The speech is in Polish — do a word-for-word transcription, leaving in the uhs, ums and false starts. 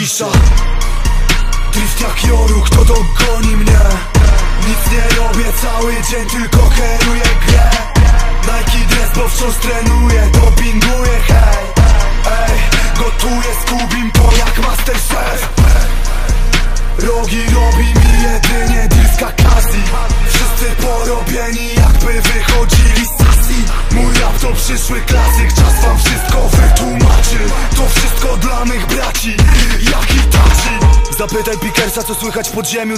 cisza. Drift jak Joru, kto dogoni mnie? Nic nie robię cały dzień, tylko kieruję grę. Nike dress, bo wciąż trenuję, dopinguję, hej. Ej, gotuję z Kubim to jak Masterchef. Rogi robi mi jedynie Dirska Kasi. Wszyscy porobieni jakby wychodzili z sesji. Mój rap to przyszły klasyk, czas wam wszystko wytłumaczy. To wszystko dla mych braci, jak Itachi. Zapytaj Pickersa, co słychać w podziemiu,